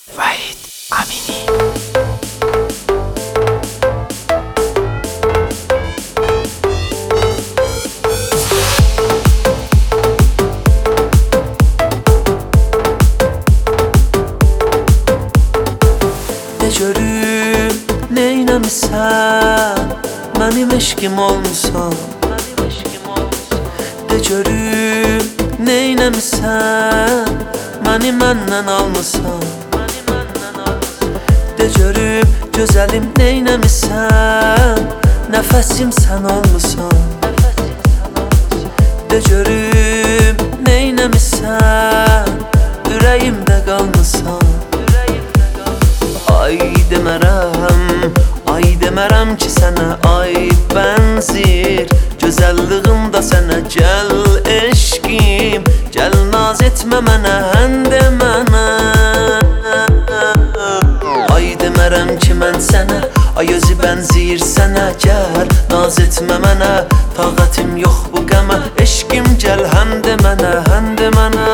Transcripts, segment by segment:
Vahid Amini. De görüm neynəmisən, mənim eşqim olmusan. De görüm neynəmisən, məni məndən almısan. De görüm gözəlim neynəmisən, nəfəsim sən olmusan. De görüm neynəmisən, ürəyimdə qalmısan. Ay demərəm ki sənə ayıb bənzir, gözəlliğim da sənə gəl eşqim. Gəl naz etmə mənə, həndə mənə. Ay demərəm ki mən sənə, ay özü bənzir sənə. Gəl naz etmə mənə, taqətim yox bu qəmə. Eşqim gəl həndə mənə, həndə mənə.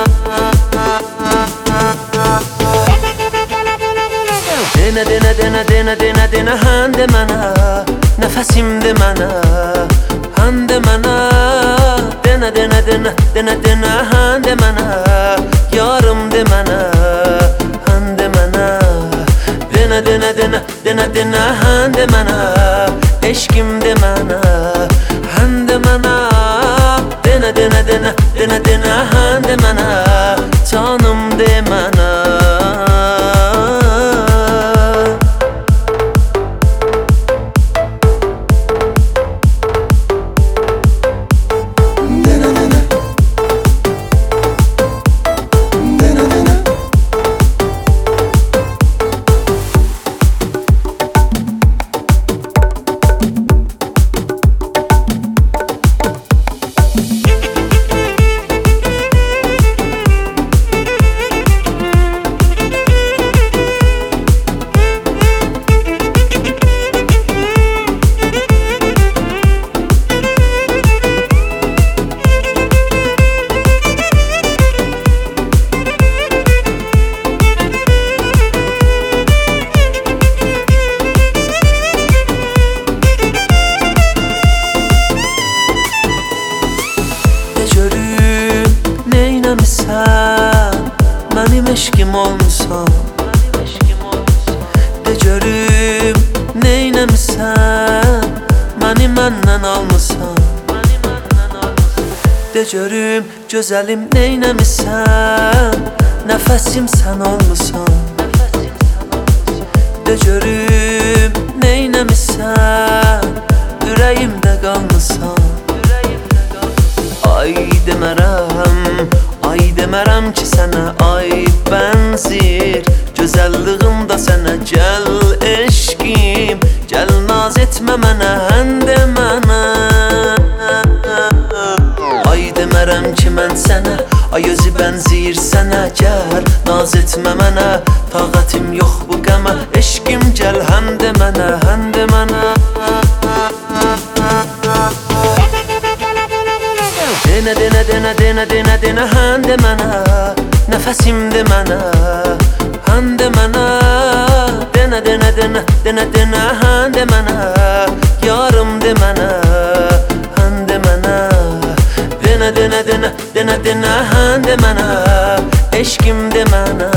Dene həndə mənə, nəfəsimdə mənə, həndə mənə. Dene həndə mənə, yarımdı mənə, həndə mənə. Dene həndə mənə, eşqimdə mənə, həndə mənə. Dene həndə mənə, canımdı mənə. Mənim eşqim olmusan. De görüm neynəmisən, məni məndən almısan. De görüm gözəlim neynəmisən, nəfəsim sən olmusan. De görüm neynəmisən, ürəyimdə qalmısan. Ay demərəm ki sənə ayıb bənzir, gözəlliğim da sənə gəl eşqim. Gəl naz etmə mənə, həndə mənə. Ay demərəm ki mən sənə, ay özü bənzir sənə. Gəl naz etmə mənə, taqətim yox bu qəmə. Eşqim gəl həndə mənə, həndə mənə. Dene həndə mənə, nəfəsimdə mənə, həndə mənə. Dene həndə mənə, yarımdı mənə, həndə mənə. Dene həndə mənə, eşqimdə mənə.